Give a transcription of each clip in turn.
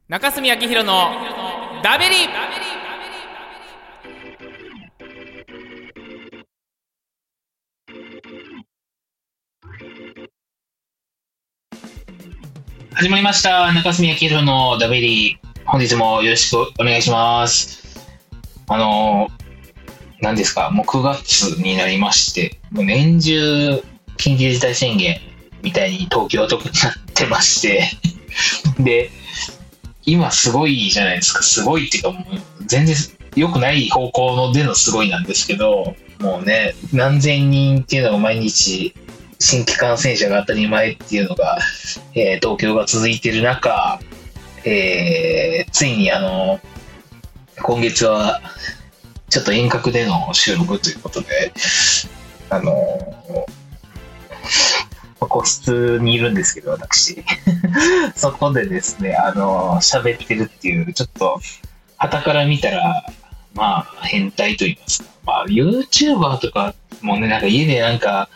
中澄明弘のダベリ。 始まりました。中澄明弘のダベリ。本日もよろしくお願いします。何ですか、もう9月になりまして、もう年中緊急事態宣言みたいに東京は特になってましてで、今すごいじゃないですか。すごいっていうか、もう全然良くない方向のでのすごいなんですけど、もうね、何千人っていうのが毎日新規感染者が当たり前っていうのが、東京が続いている中、ついに今月はちょっと遠隔での収録ということで、個室にいるんですけど、私そこでですね、喋ってるっていう、ちょっと傍から見たらまあ変態と言いますか、まあ YouTuber とかもね、なんか家でなんか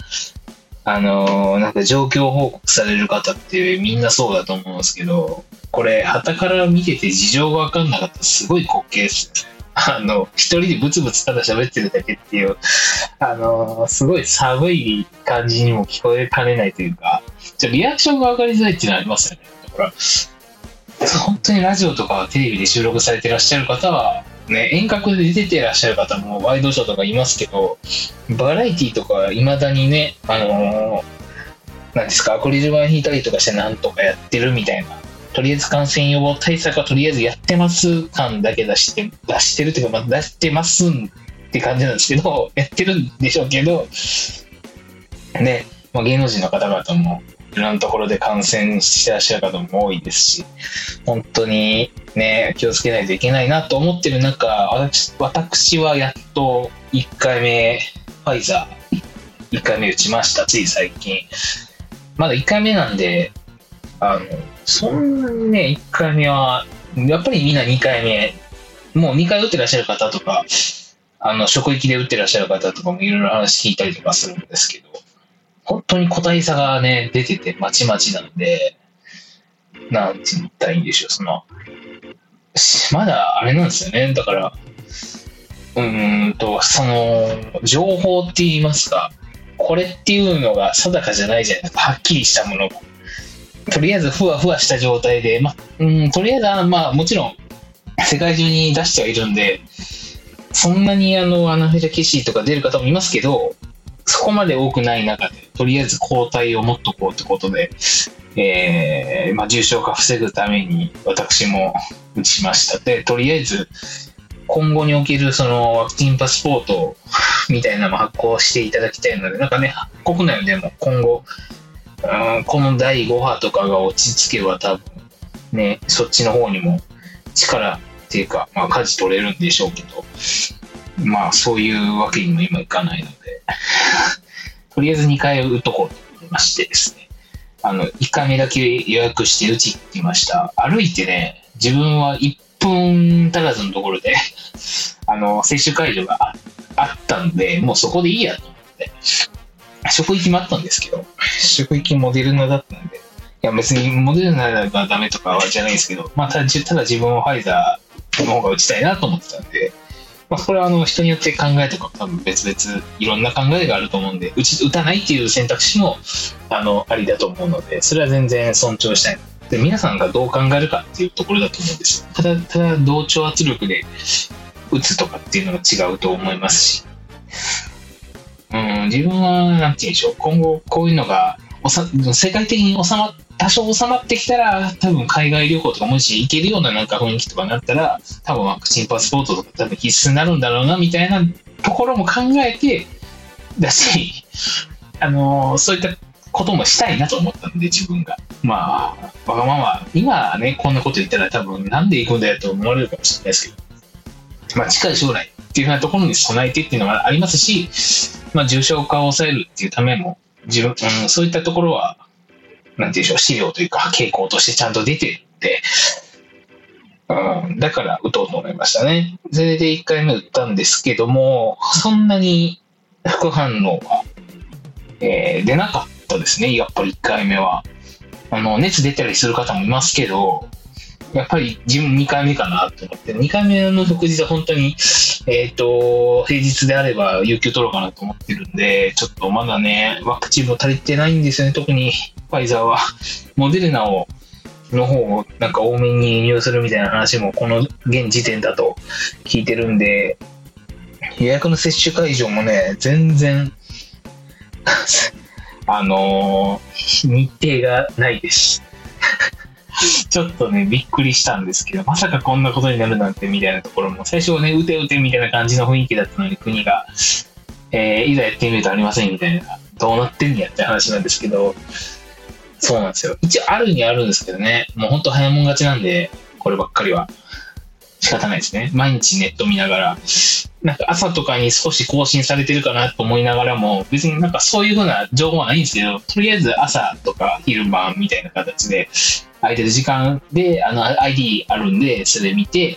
状況報告される方ってみんなそうだと思うんですけど、これ傍から見てて事情が分かんなかったらすごい滑稽ですね。一人でブツブツただ喋ってるだけっていう、すごい寒い感じにも聞こえかねないというか、リアクションが分かりづらいっていうのはありますよね。だから本当にラジオとかテレビで収録されてらっしゃる方はね、遠隔で出てらっしゃる方もワイドショーとかいますけど、バラエティとかいまだにね、なんですか、アクリル板引いたりとかしてなんとかやってるみたいな、とりあえず感染予防対策はとりあえずやってます感だけ出してるっていうか、まあ、出してますって感じなんですけど、やってるんでしょうけどね、まあ、芸能人の方々もいろんなところで感染してらっしゃる方も多いですし、本当にね、気をつけないといけないなと思ってる中、私はやっと1回目ファイザー1回目打ちました。つい最近。まだ1回目なんで、そんなにね、1回目はやっぱりみんな2回目、もう2回打ってらっしゃる方とか、職域で打ってらっしゃる方とかもいろいろ話聞いたりとかするんですけど、本当に個体差がね出ててまちまちなんで、なんて言ったらいいんでしょう、まだあれなんですよね。だからその情報って言いますか、これっていうのが定かじゃないじゃないですか。はっきりしたものがとりあえずふわふわした状態で、とりあえずはまあもちろん世界中に出してはいるんで、そんなにアナフィラキシーとか出る方もいますけど、そこまで多くない中でとりあえず抗体を持っとこうってことで、重症化防ぐために私も打ちました。で、とりあえず今後におけるそのワクチンパスポートみたいなのも発行していただきたいので、なんかね、国内でも今後この第5波とかが落ち着けば多分ね、そっちの方にも力っていうか、まあ舵取れるんでしょうけど、まあそういうわけにも今いかないのでとりあえず2回打っとこうと思いましてですね、1回目だけ予約して打ちに行きました。歩いてね、自分は1分足らずのところで接種会場があったんで、もうそこでいいやと思って職域もあったんですけど、職域モデルナだったんで、いや別にモデルナがダメとかはじゃないですけど、まあただ自分はファイザーの方が打ちたいなと思ってたんで、まあこれは人によって考えとか多分別々いろんな考えがあると思うんで、打たないっていう選択肢もありだと思うので、それは全然尊重したい。で、皆さんがどう考えるかっていうところだと思うんです。ただ同調圧力で打つとかっていうのが違うと思いますし、自分はなんて言うんでしょう、今後こういうのが世界的に多少収まってきたら、多分海外旅行とかもし行けるようななんか雰囲気とかになったら、多分ワクチンパスポートとか多分必須になるんだろうなみたいなところも考えてだし、そういったこともしたいなと思ったんで、自分がまあわがまま今ねこんなこと言ったら多分なんで行くんだよと思われるかもしれないですけど、まあ近い将来っていうふうなところに備えてっていうのがありますし、まあ重症化を抑えるっていうためもそういったところはなんていうんでしょう、資料というか傾向としてちゃんと出てるんで、だから打とうと思いましたね。それで1回目打ったんですけども、そんなに副反応は、出なかったですね。やっぱり1回目は熱出たりする方もいますけど、 やっぱり自分2回目かなと思って、2回目の翌日は本当に、平日であれば有給取ろうかなと思ってるんで、ちょっとまだね、ワクチンも足りてないんですよね、特にファイザーは。モデルナの方をなんか多めに輸入するみたいな話もこの現時点だと聞いてるんで、予約の接種会場もね、全然、日程がないです。ちょっとね、びっくりしたんですけど、まさかこんなことになるなんてみたいなところも、最初はね、打て打てみたいな感じの雰囲気だったのに、国が、いざやってみるとありませんみたいな、どうなってんやって話なんですけど、そうなんですよ。一応あるにあるんですけどね、もうほんと早もん勝ちなんで、こればっかりは。仕方ないですね。毎日ネット見ながら、なんか朝とかに少し更新されてるかなと思いながらも、別になんかそういう風な情報はないんですけど、とりあえず朝とか昼晩みたいな形で、空いてる時間で、ID あるんで、それ見て、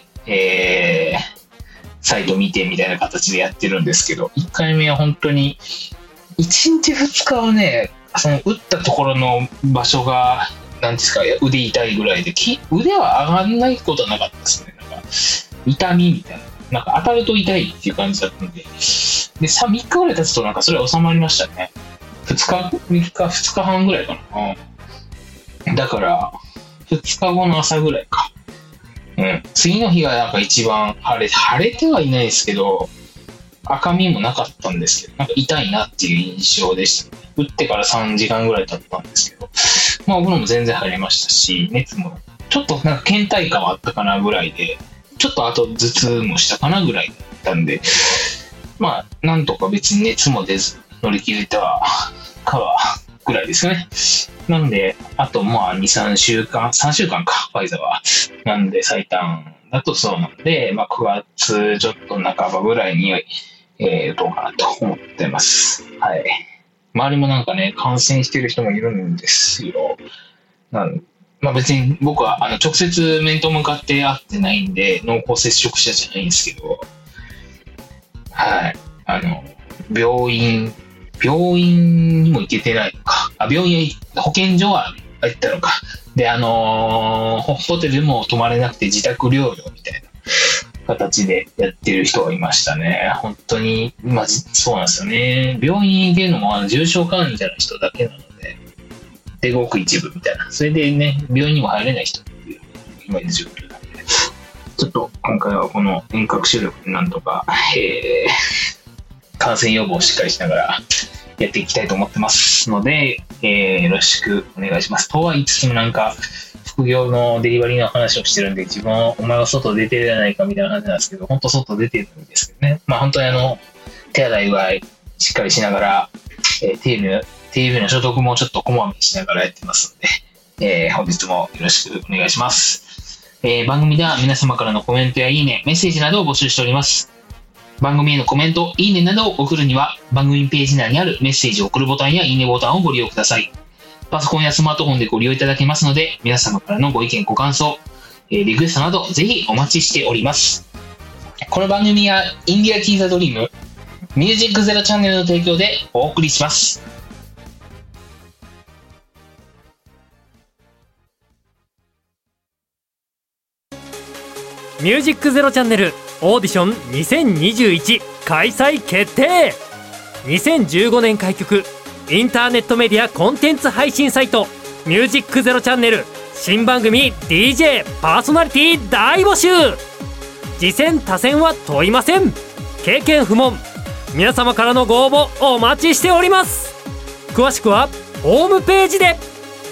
サイト見てみたいな形でやってるんですけど、1回目は本当に、1日2日はね、その打ったところの場所が、なんですか、腕痛いぐらいで、腕は上がんないことはなかったですね。なんか痛みみたいな。なんか当たると痛いっていう感じだったんで。で、3日ぐらい経つとなんかそれは収まりましたね。2日半ぐらいかな。だから、2日後の朝ぐらいか。次の日がなんか一番晴れてはいないですけど、赤みもなかったんですけど、なんか痛いなっていう印象でしたね。打ってから3時間ぐらい経ったんですけど、まあお風呂も全然入りましたし、熱もちょっとなんか倦怠感はあったかなぐらいで、ちょっとあと頭痛もしたかなぐらいだったんで、まあなんとか別に熱も出ず乗り切れたかはぐらいですね。なんで、あとまあ2、3週間か、ファイザーは。なんで最短だとそうなんで、まあ9月ちょっと半ばぐらいに、打とうかなと思ってます。はい。周りもなんかね、感染してる人もいるんですよ。まあ別に僕は直接面と向かって会ってないんで、濃厚接触者じゃないんですけど、はい。病院にも行けてないのか。病院は保健所は行ったのか。で、ホテルも泊まれなくて自宅療養みたいな形でやってる人がいましたね。本当に、まあ、そうなんですよね。病院に行けるのも重症患者の人だけなので、で、ごく一部みたいな。それでね、病院にも入れない人っていう、今いる状況なんで、ちょっと今回はこの遠隔収録でなんとか、感染予防をしっかりしながらやっていきたいと思ってますので、よろしくお願いします。とは言いつつもなんか、副業のデリバリーの話をしてるんで、自分はお前は外出てるじゃないかみたいな話なんですけど、本当外出てるんですけどね。まあ本当に手洗いうがいしっかりしながら、テレビの所得もちょっとこまめにしながらやってますので、本日もよろしくお願いします。番組では皆様からのコメントやいいね、メッセージなどを募集しております。番組へのコメント、いいねなどを送るには、番組ページ内にあるメッセージを送るボタンやいいねボタンをご利用ください。パソコンやスマートフォンでご利用いただけますので、皆様からのご意見、ご感想、リクエストなど、ぜひお待ちしております。この番組は、インディアキーザドリーム、ミュージックゼロチャンネルの提供でお送りします。 ミュージックゼロチャンネルオーディション2021開催決定。2015年開局、インターネットメディアコンテンツ配信サイトミュージックゼロチャンネル新番組 DJ パーソナリティ大募集。次戦他戦は問いません。経験不問。皆様からのご応募お待ちしております。詳しくはホームページで。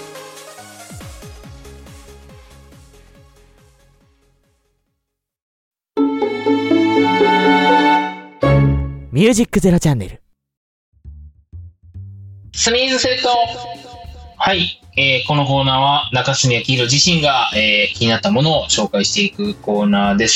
ミュージックゼロチャンネルスニーズセット。はい、このコーナーは中住昭弘自身が、気になったものを紹介していくコーナーです。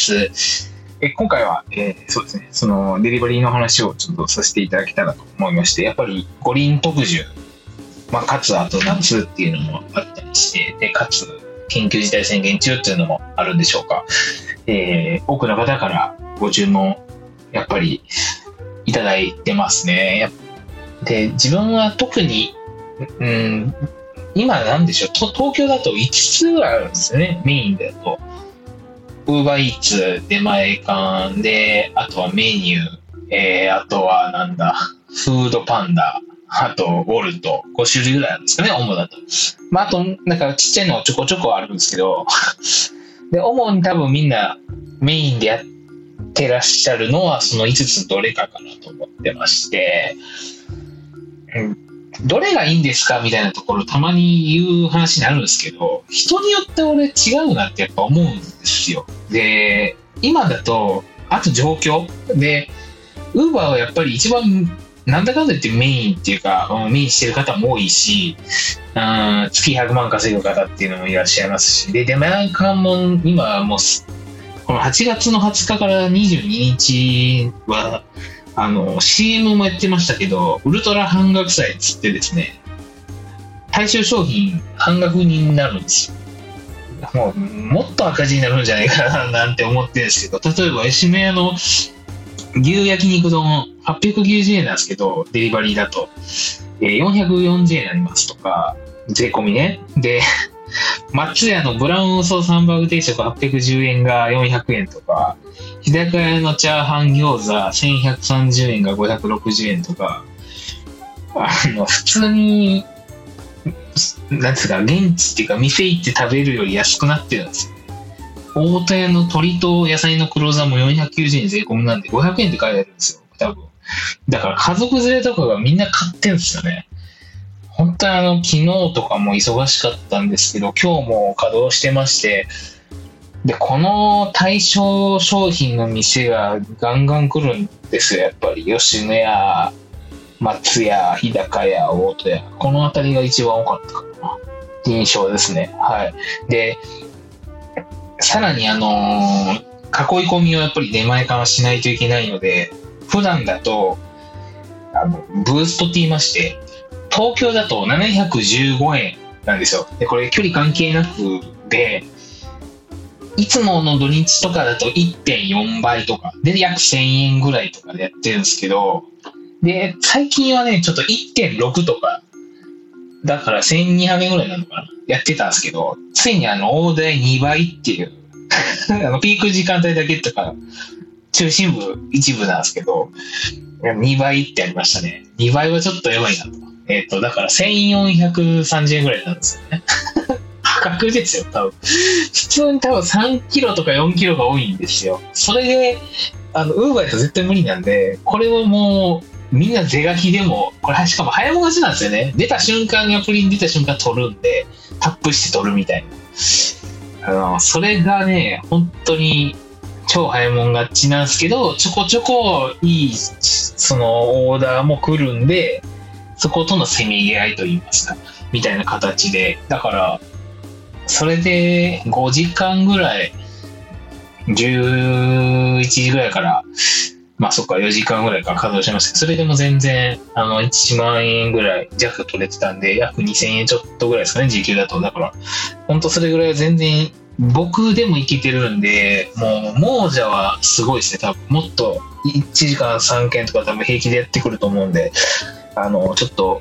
今回は、そうですね、そのデリバリーの話をちょっとさせていただけたらと思いまして、やっぱり五輪特需、まあ、かつあと夏っていうのもあったりして、でかつ緊急事態宣言中っていうのもあるんでしょうか。多くの方からご注文やっぱりいただいてますね。で、自分は特に、 今なんでしょう、東京だと5つぐらいあるんですよね、メインだと。ウーバーイーツ、出前館で、あとはメニュー、あとはなんだ、フードパンダ、あとウォルト、5種類ぐらいあるんですかね、主だと。まあ、あと、なんかちっちゃいのちょこちょこあるんですけど、で、主に多分みんなメインでやってらっしゃるのはその5つどれかかなと思ってまして、どれがいいんですかみたいなところたまに言う話になるんですけど、人によって俺違うなってやっぱ思うんですよ。で、今だと、あと状況で、ウーバーはやっぱり一番なんだかんだ言ってメインっていうか、メインしてる方も多いし、月100万稼ぐ方っていうのもいらっしゃいますし、で、出前館も今はもう、この8月の20日から22日は、CM もやってましたけど、ウルトラ半額祭っつってですね、対象商品半額になるんですよ。もっと赤字になるんじゃないかななんて思ってるんですけど、例えば吉野家の牛焼肉丼890円なんですけど、デリバリーだと、440円になりますとか、税込みね。で、松屋のブラウンソースハンバーグ定食810円が400円とか、日高屋のチャーハン餃子1130円が560円とか、普通に、なんですか、現地っていうか店行って食べるより安くなってるんですよ。大戸屋の鶏と野菜の黒酢も490円税込みなんで500円って書いてあるんですよ、多分。だから家族連れとかがみんな買ってるんですよね。本当に昨日とかも忙しかったんですけど、今日も稼働してまして、で、この対象商品の店がガンガン来るんですよ、やっぱり。吉野家、松屋、日高屋、大戸屋。この辺りが一番多かったかな。印象ですね。はい。で、さらに囲い込みをやっぱり出前館はしないといけないので、普段だと、ブーストって言いまして、東京だと715円なんですよ。で、これ距離関係なくで、いつもの土日とかだと 1.4 倍とか、で、約1000円ぐらいとかでやってるんですけど、で、最近はね、ちょっと 1.6 とか、だから1200円ぐらいなのかなやってたんですけど、ついに大台2倍っていうピーク時間帯だけとか、中心部一部なんですけど、2倍ってありましたね。2倍はちょっとやばいなと。だから1430円ぐらいなんですよね。破格ですよ、多分。普通に多分3キロとか4キロが多いんですよ。それで、ウーバーだと絶対無理なんで、これをもう、みんな是が非でも、これしかも早もがちなんですよね。出た瞬間にアプリに出た瞬間取るんで、タップして取るみたいな。それがね、本当に超早もん勝ちなんですけど、ちょこちょこいい、そのオーダーも来るんで、そことのせめぎ合いといいますか、みたいな形で、だから、それで5時間ぐらい、11時ぐらいから、まあそっか4時間ぐらいから稼働しましたけど、それでも全然1万円ぐらい弱取れてたんで、約2000円ちょっとぐらいですかね、時給だと。だから本当それぐらいは全然僕でもいけてるんで、もう亡者はすごいですね。多分もっと1時間3件とか多分平気でやってくると思うんで、ちょっと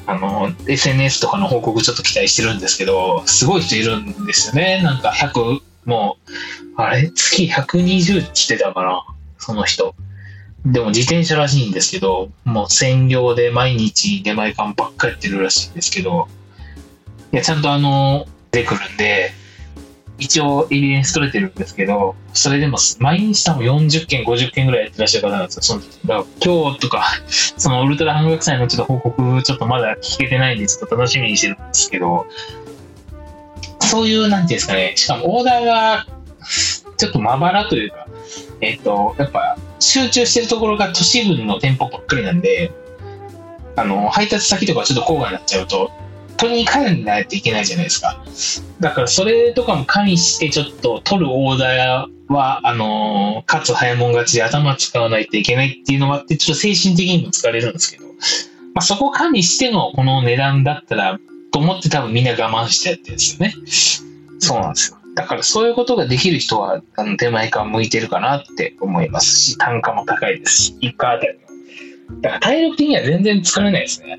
SNS とかの報告ちょっと期待してるんですけど、すごい人いるんですよね。なんか100、もうあれ月120ってたかな、その人。でも自転車らしいんですけど、もう専業で毎日出前館ばっかやってるらしいんですけど、いやちゃんと出てくるんで、一応エビデンス取れてるんですけど、それでも毎日多分40件50件ぐらいやってらっしゃる方なんですよ。だから今日とかそのウルトラ半額祭のちょっと報告ちょっとまだ聞けてないんでちょっと楽しみにしてるんですけど、そういうなんていうんですかね、しかもオーダーがちょっとまばらというか、やっぱ集中してるところが都市部の店舗ばっかりなんで、配達先とかちょっと郊外になっちゃうと取りに帰らないといけないじゃないですか。だからそれとかも加味してちょっと取るオーダーはかつ早もん勝ちで頭使わないといけないっていうのがあって、ちょっと精神的にも疲れるんですけど、まあ、そこを加味してのこの値段だったらと思って多分みんな我慢してやってるんですよね。そうなんですよ。だからそういうことができる人は出前館向いてるかなって思いますし、単価も高いですし、1回あたりの。だから体力的には全然疲れないですね。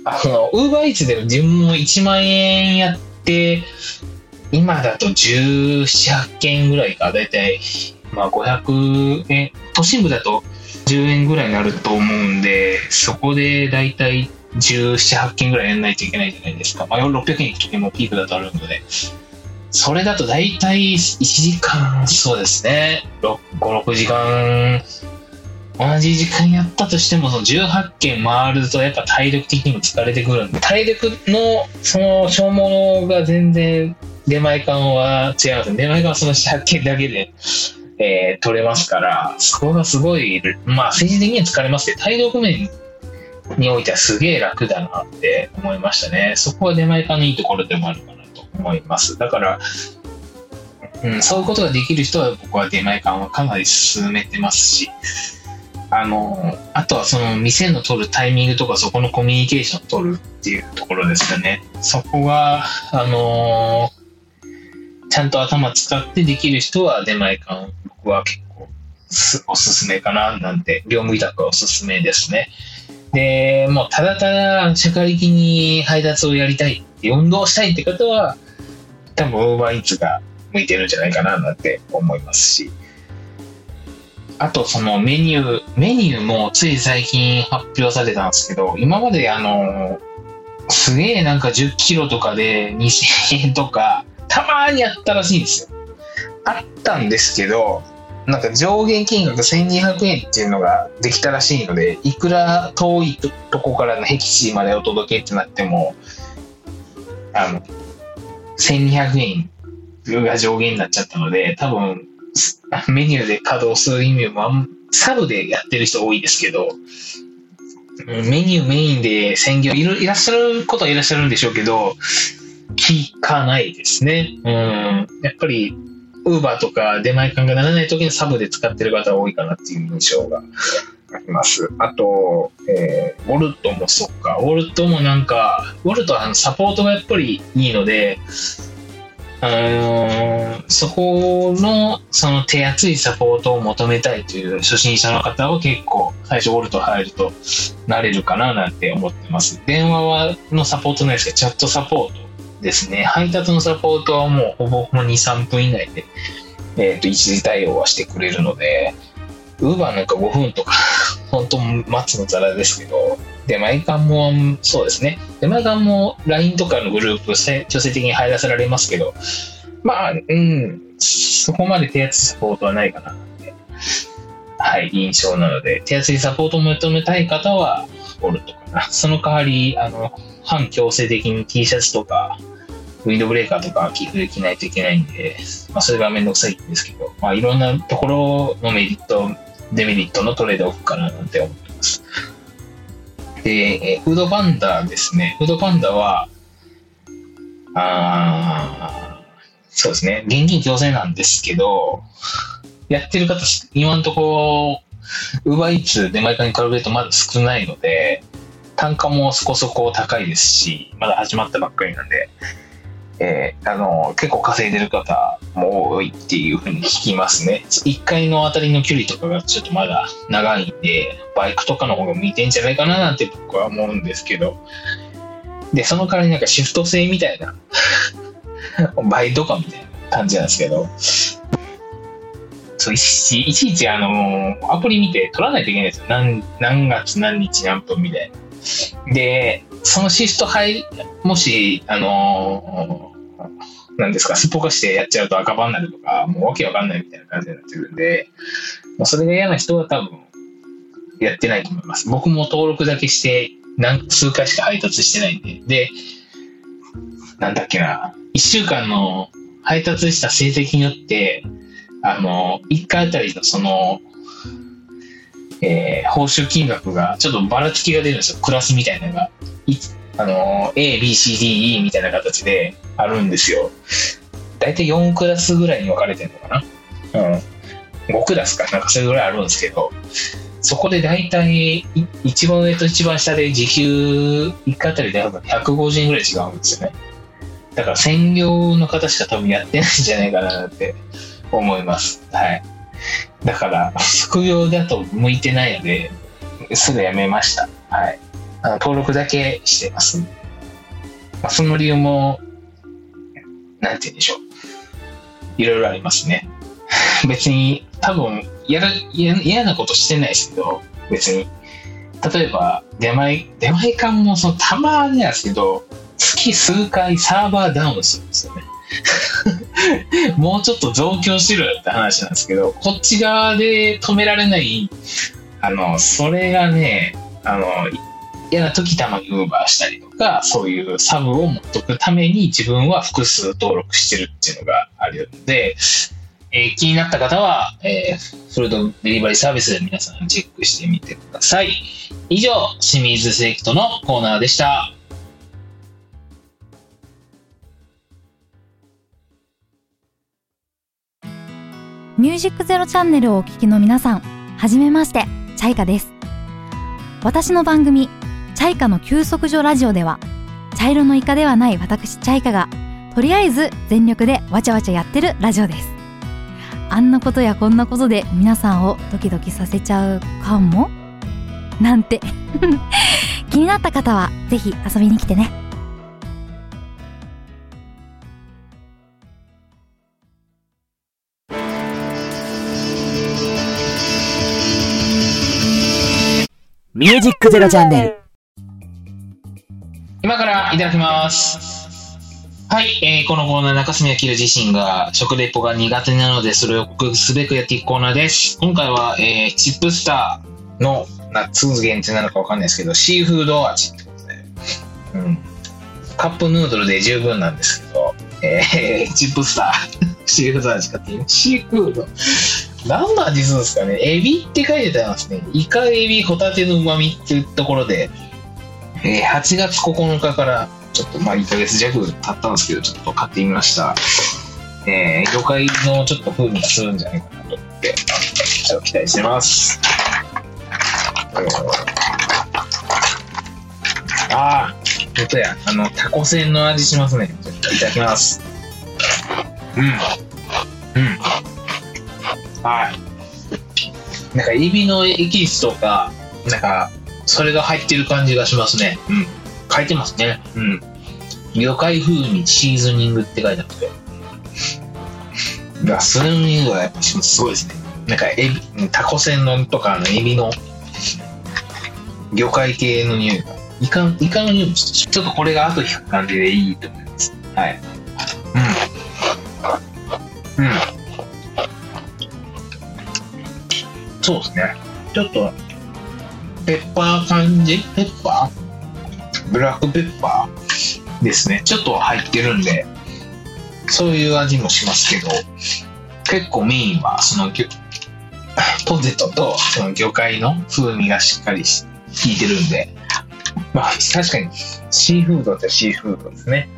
ウーバーイーツで自分も1万円やって、今だと17、8件ぐらいか、だいたい、500円、都心部だと10円ぐらいになると思うんで、そこでだいたい17、8件ぐらいやんないといけないじゃないですか。600円いくときもピークだとあるので、それだとだいたい1時間、そうですね、5、6時間、同じ時間やったとしても、その18件回るとやっぱ体力的にも疲れてくるんで、体力のその消耗が全然出前館は違います。出前館はその7、8件だけで、取れますから、そこがすごい、政治的には疲れますけど、体力面においてはすげえ楽だなって思いましたね。そこは出前館のいいところでもあるかなと思います。だから、そういうことができる人は僕は出前館はかなり進めてますし、あとはその店の取るタイミングとかそこのコミュニケーションを取るっていうところですよね。そこが、ちゃんと頭使ってできる人は出前館、僕は結構おすすめかななんて、業務委託はおすすめですね。で、もうただただ社会的に配達をやりたい、運動したいって方は、多分ウーバーイーツが向いてるんじゃないかななんて思いますし、あとそのメニューもつい最近発表されたんですけど、今まですげえなんか10キロとかで2000円とか、たまーにあったらしいんですよ。あったんですけど、なんか上限金額1200円っていうのができたらしいので、いくら遠いとこからの僻地までお届けってなっても、1200円が上限になっちゃったので、多分メニューで稼働する意味もサブでやってる人多いですけど、メニューメインで専業いらっしゃることはいらっしゃるんでしょうけど、聞かないですね。やっぱりウーバーとか出前館がならない時にサブで使ってる方が多いかなっていう印象があります。あと、ウォルトもそっか。ウォルトもなんか、ウォルトはサポートがやっぱりいいので、そこのその手厚いサポートを求めたいという初心者の方は結構最初ウォルト入るとなれるかななんて思ってます。電話のサポートないですけど、チャットサポートですね。配達のサポートはもうほぼ2、3分以内で、一時対応はしてくれるので、ウーバーなんか5分とか本当待つのざらですけど、出前館もそうですね。出前館も LINE とかのグループ強制的に入らせられますけど、そこまで手厚いサポートはないかなって、印象なので、手厚いサポートを求めたい方はおるとかな。その代わり反強制的に T シャツとかウィンドブレーカーとか寄付できないといけないんで、それがめんどくさいんですけど、いろんなところのメリットデメリットのトレードオフかななんて思ってます。で、フードパンダですね。フードパンダはそうですね、現金強制なんですけど、やってる方今のところウーバーイーツ出前館に比べるとまだ少ないので、単価もそこそこ高いですし、まだ始まったばっかりなんで、結構稼いでる方も多いっていう風に聞きますね。1回のあたりの距離とかがちょっとまだ長いんで、バイクとかの方が向いてんじゃないかななんて僕は思うんですけど、でその代わりなんかシフト制みたいなバイトかみたいな感じなんですけど、いちいちアプリ見て取らないといけないですよ。何月何日何分みたいな。でそのシフトもしなんですか、すっぽかしてやっちゃうと赤番になるとか、もうわけわかんないみたいな感じになってるんで、それが嫌な人は多分やってないと思います。僕も登録だけして数回しか配達してないんで、でなんだっけな、1週間の配達した成績によって1回あたりのその報酬金額がちょっとばらつきが出るんですよ。クラスみたいなのがA、B、C、D、E みたいな形であるんですよ。だいたい4クラスぐらいに分かれてるのかな、5クラスかなんかそれぐらいあるんですけど、そこでだいたい一番上と一番下で時給1回あたりで150円ぐらい違うんですよね。だから専業の方しか多分やってないんじゃないかなって思います。だから副業だと向いてないので、すぐやめました。 登録だけしてます。その理由も、なんて言うんでしょう。いろいろありますね。別に、多分、嫌なことしてないですけど、別に。例えば、出前館もたまになんですけど、月数回サーバーダウンするんですよね。もうちょっと増強しろよって話なんですけど、こっち側で止められない、それがね、嫌な時たまにウーバーしたりとか、そういうサブを持っとくために自分は複数登録してるっていうのがあるので、気になった方は、フードデリバリーサービスで皆さんチェックしてみてください。以上、清水セレクトのコーナーでした。 ミュージックゼロチャンネルをお聞きの皆さん、はじめまして、チャイカです。私の番組、チャイカの休息所ラジオでは、茶色のイカではない私チャイカが、とりあえず全力でわちゃわちゃやってるラジオです。あんなことやこんなことで皆さんをドキドキさせちゃうかもなんて気になった方はぜひ遊びに来てね。 ミュージックゼロチャンネル。 今からいただきます。はい、このコーナー、中澄明自身が食レポが苦手なので、それを克服すべくやっていくコーナーです。今回は、チップスターの夏限定なのかわかんないですけど、シーフード味ってことで、カップヌードルで十分なんですけど、チップスター、シーフード味かっていう。シーフード。何の味するんですかね。エビって書いてありますね。イカ、エビ、ホタテの旨味っていうところで、8月9日から、ちょっと1ヶ月弱経ったんですけど、ちょっと買ってみました。魚介のちょっと風味がするんじゃないかなと思って、ちょっと期待してます。本当や、タコせんの味しますね。ちょっといただきます。はい。なんか、エビのエキスとか、なんか、それが入ってる感じがしますね。書いてますね。魚介風味シーズニングって書いてあって。それの匂いはやっぱすごいですね。なんかタコせんのとかエビの魚介系の匂いが。イカの匂いもちょっとこれが後引く感じでいいと思います。はい。そうですね。ちょっと、ペッパー感じ？ペッパー？ブラックペッパーですね。ちょっと入ってるんで、そういう味もしますけど、結構メインはそのポテトとその魚介の風味がしっかり効いてるんで、確かにシーフードってシーフードですね。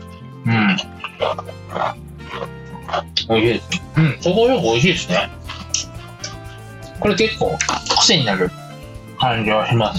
おいしいです。そこよくおいしいですね。これ結構癖になる感じはします。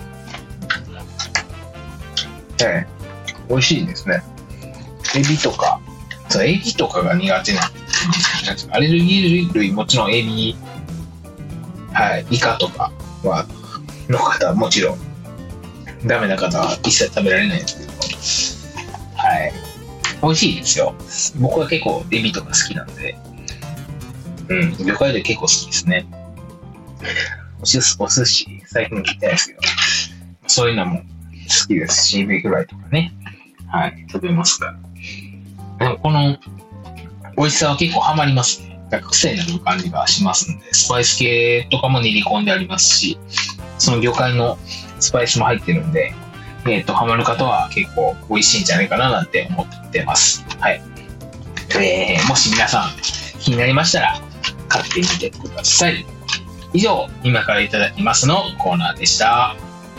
美味しいですね。エビとかが苦手なアレルギー類、もちろんエビ、イカとかの方はもちろんダメな方は一切食べられないですけど、美味しいですよ。僕は結構エビとか好きなんで、魚介類結構好きですね。お寿司最近聞いてないですけど、そういうのも好きですし、エビフライとかね、食べますから。でもこの美味しさは結構ハマりますね。なんか癖になる感じがしますんで、スパイス系とかも練り込んでありますし、その魚介のスパイスも入ってるんで、ハマる方は結構美味しいんじゃないかななんて思ってます。もし皆さん気になりましたら買ってみてください。以上、今からいただきますのコーナーでした。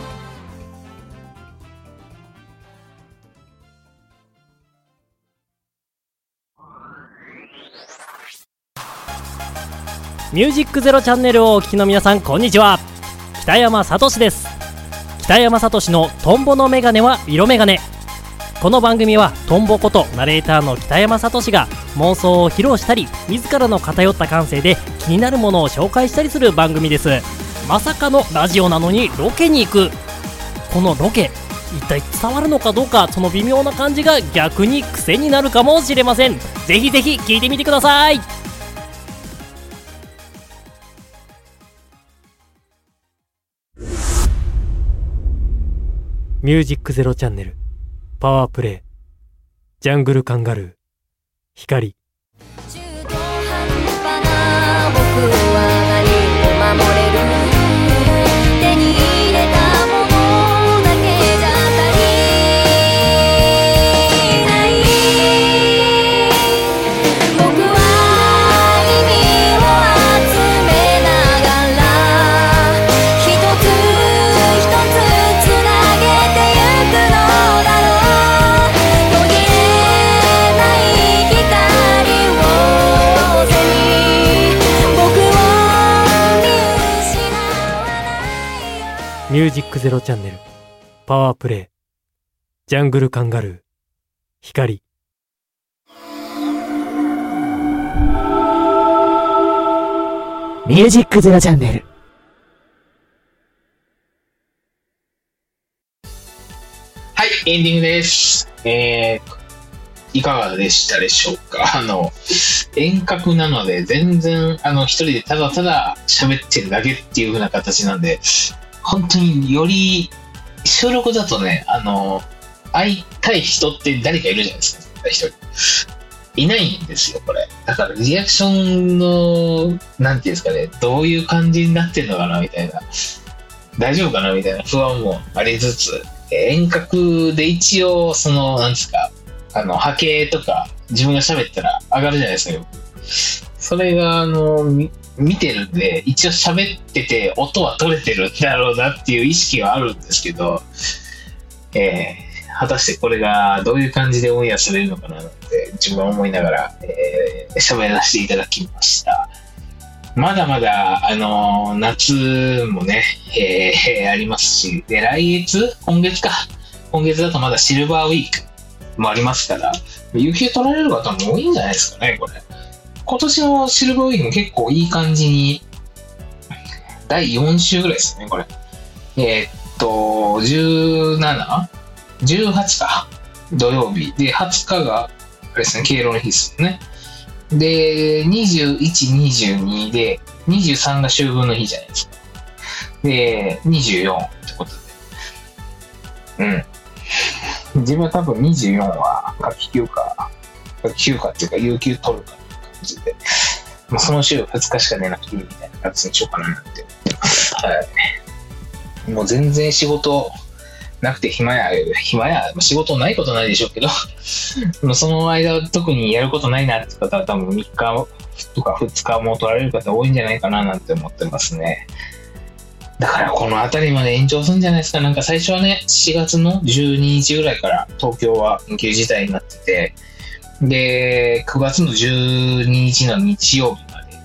ミュージックゼロチャンネルをお聞きの皆さん、こんにちは。北山さとしです。北山さとしのトンボのメガネは色メガネ。この番組はトンボことナレーターの北山さとしが妄想を披露したり、自らの偏った感性で気になるものを紹介したりする番組です。まさかのラジオなのにロケに行く。 このロケ一体伝わるのかどうか、その微妙な感じが逆に癖になるかもしれません。ぜひぜひ聞いてみてください。ミュージックゼロチャンネルパワープレイジャングルカンガルー光。 中途半端な僕は何を守れる、手に入れたものだけじゃ足りない。僕は意味を集めながら一つ一つつなげてゆくのだろう。途切れない光を背に僕を見失わないよ。 ミュージックゼロチャンネルパワープレイジャングルカンガルー光。 ミュージックゼロチャンネル。 はい、エンディングです。いかがでしたでしょうか。遠隔なので全然一人でただただ喋ってるだけっていう風な形なんで、本当により収録だとね、会いたい人って誰かいるじゃないですか。一人いないんですよ、これ。だからリアクションのなんていうんですかね、どういう感じになってんのかなみたいな、大丈夫かなみたいな不安もありつつ、遠隔で一応なんですか、波形とか自分が喋ったら上がるじゃないですか、よく。それが見てるんで、一応喋ってて音は取れてるんだろうなっていう意識はあるんですけど、果たしてこれがどういう感じでオンエアされるのかなって自分は思いながら喋らせていただきました。まだまだ夏もね、ありますし、で今月だとまだシルバーウィークもありますから、有給取られる方も多いんじゃないですかね、これ。今年のシルバーウィークも結構いい感じに、第4週ぐらいですね、これ。17、18か、土曜日。で、20日が、あれですね、敬老の日ですね。で、21、22で、23が秋分の日じゃないですか。で、24ってことで。自分は多分24は夏季休暇っていうか有給取るかっていう感じで、その週2日しか寝なくていいみたいな形にしようかななんて思ってます。はい。もう全然仕事なくて暇や、仕事ないことないでしょうけど、その間特にやることないなって方は多分3日とか2日も取られる方多いんじゃないかななんて思ってますね。だからこの辺りまで延長するんじゃないですか。なんか最初はね、7月の12日ぐらいから東京は緊急事態になってて、で、9月の12日の日曜日まで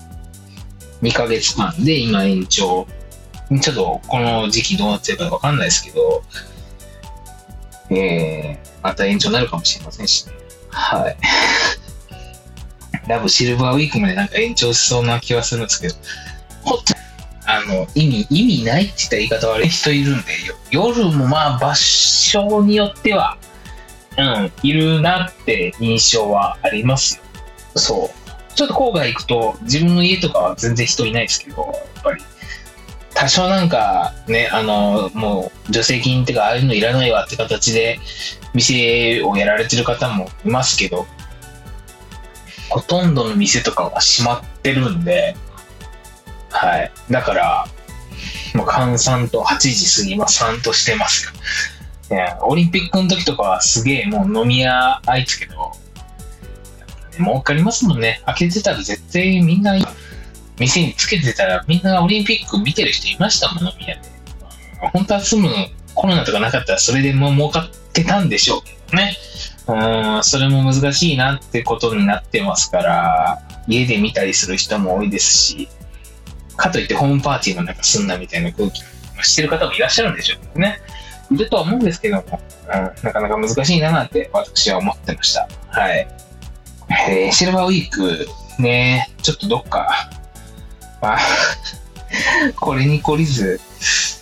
2ヶ月間で今延長。ちょっとこの時期どうなってるかわかんないですけど、また延長になるかもしれませんしね。はい。ラブシルバーウィークまでなんか延長しそうな気はするんですけど、ほっと意味ないって言った言い方悪い人いるんで、夜もまあ場所によっては、いるなって印象はありますよ。そう。ちょっと郊外行くと、自分の家とかは全然人いないですけど、やっぱり、多少なんかね、もう助成金ってか、ああいうのいらないわって形で、店をやられてる方もいますけど、ほとんどの店とかは閉まってるんで、はい。だから、もう閑散と8時過ぎ、3としてますよ。オリンピックの時とかはすげえもう飲み屋開いてたけど、儲かりますもんね。開けてたら絶対みんな、店につけてたらみんなオリンピック見てる人いましたもん、飲み屋で。本当はコロナとかなかったらそれでも儲かってたんでしょうけどね。それも難しいなってことになってますから、家で見たりする人も多いですし、かといってホームパーティーの中すんなみたいな空気してる方もいらっしゃるんでしょうけどね。いるとは思うんですけども、なかなか難しいななんて私は思ってました。はい。シルバーウィークね、ちょっとどっか、これに懲りず、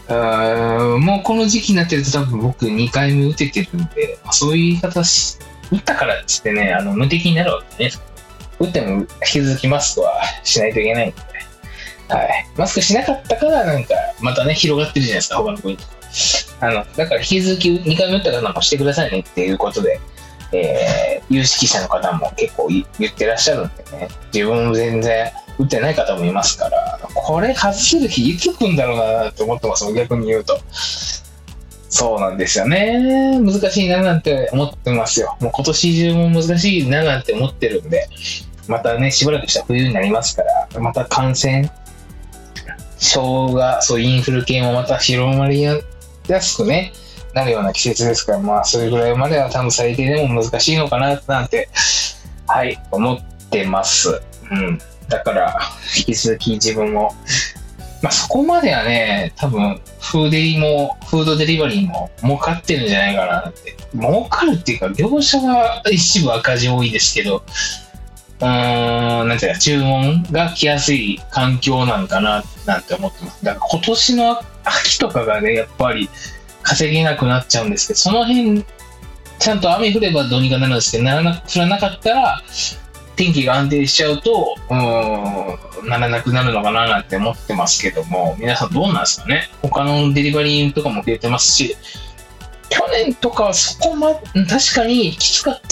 もうこの時期になってると多分僕2回目打ててるんで、そういう言い方打ったからっつってね、無敵になるわけね。打っても引き続きマスクはしないといけないんで、はい。マスクしなかったからなんかまたね、広がってるじゃないですか、他の国とか。だから引き続き2回目打った方もしてくださいねっていうことで、有識者の方も結構言ってらっしゃるんでね、自分も全然打ってない方もいますから、これ外せる日いつ来るんだろうなと思ってます、逆に言うと。そうなんですよね。難しいななんて思ってますよ。もう今年中も難しいななんて思ってるんで、またね、しばらくしたら冬になりますから、また感染症が、そうインフル系もまた広まりやすくね、なるような季節ですから、まあそれぐらいまでは多分最低でも難しいのかななんて、はい、思ってます。だから引き続き自分も、そこまではね、多分フードデリバリーも儲かってるんじゃないかなって。儲かるっていうか、業者は一部赤字多いですけど、なんていうか、注文が来やすい環境なんかななんて思ってます。だから今年の秋とかがね、やっぱり稼げなくなっちゃうんですけど、その辺ちゃんと雨降ればどうにかなるんですけど、降らなかったら天気が安定しちゃうとならなくなるのかななんて思ってますけども、皆さんどうなんですかね。他のデリバリーとかも増えてますし、去年とかはそこま確かにきつかった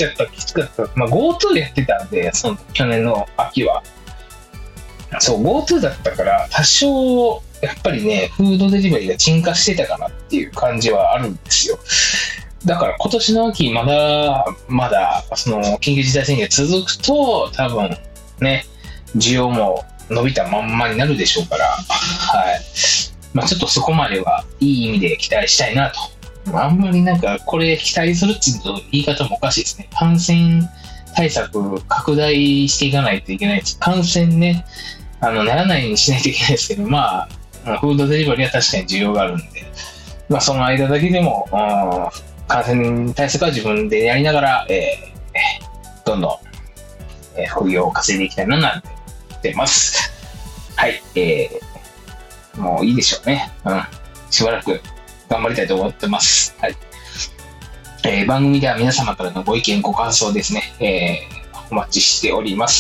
。GoTo やってたんで、その去年の秋はそう GoTo だったから多少やっぱりね、フードデリバリーが沈下してたかなっていう感じはあるんですよ。だから今年の秋まだその緊急事態宣言続くと多分ね、需要も伸びたまんまになるでしょうから、はい。ちょっとそこまではいい意味で期待したいなと。あんまりなんかこれ期待するっていうと言い方もおかしいですね。感染対策拡大していかないといけないです。感染ね、ならないようにしないといけないですけど、フードデリバリーは確かに需要があるんで、その間だけでも、感染対策は自分でやりながら、どんどん、副業を稼いでいきたいななんて思ってます。はい、もういいでしょうね。しばらく頑張りたいと思ってます。はい。番組では皆様からのご意見、ご感想ですね、お待ちしております。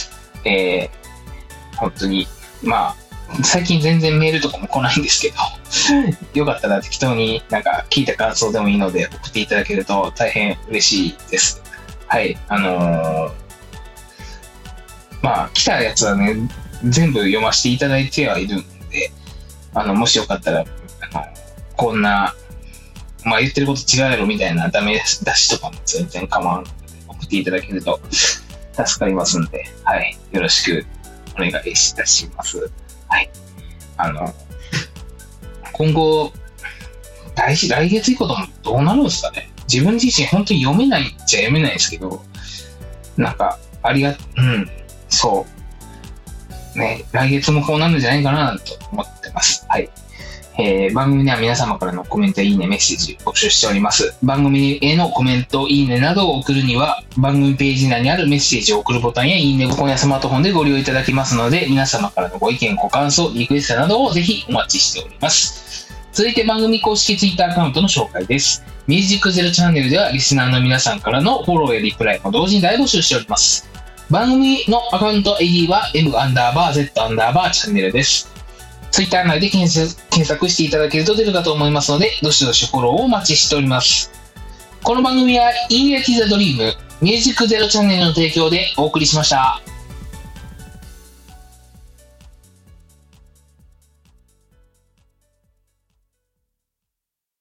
本当に、最近全然メールとかも来ないんですけど、よかったら適当になんか聞いた感想でもいいので送っていただけると大変嬉しいです。はい。来たやつはね、全部読ませていただいてはいるんで、もしよかったら、こんな、言ってること違うやろみたいなダメ出しとかも全然構わんので送っていただけると助かりますんで、はい。よろしくお願いいたします。はい。今後、来月以降ともどうなるんですかね。自分自身本当に読めないっちゃ読めないですけど、なんか、そうね、来月もこうなるんじゃないかなと思ってます。はい。番組では皆様からのコメントやいいね、メッセージ募集しております。番組へのコメント、いいねなどを送るには、番組ページ内にあるメッセージを送るボタンやいいねボタンやスマートフォンでご利用いただけますので、皆様からのご意見、ご感想、リクエストなどをぜひお待ちしております。続いて番組公式 Twitter アカウントの紹介です。ミュージックゼロチャンネルではリスナーの皆さんからのフォローやリプライも同時に大募集しております。番組のアカウント ID は M_Z_ チャンネルです。ツイッター内で検索していただけると出るかと思いますので、どしどしフォローをお待ちしております。この番組は In Reality The Dream ミュージックゼロチャンネルの提供でお送りしました。